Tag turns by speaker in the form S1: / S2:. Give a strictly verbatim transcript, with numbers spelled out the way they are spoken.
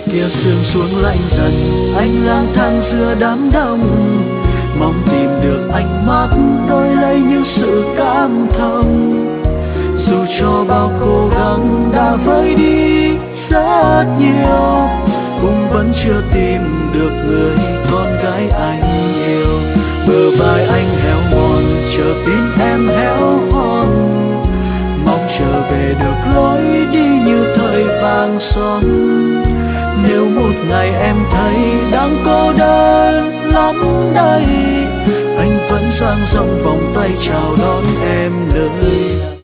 S1: kia sương xuống lạnh dần, anh lang thang giữa đám đông, mong tìm được ánh mắt đôi lấy những sự cảm thông. Dù cho bao cố gắng đã vơi đi rất nhiều, cũng vẫn chưa tìm được người con gái anh yêu. Bờ vai anh héo mòn, chờ tin em héo hon, mong trở về được lối đi như thời vàng son. Nếu một ngày em thấy đang cô đơn lắm đây, anh vẫn dang rộng vòng tay chào đón em nơi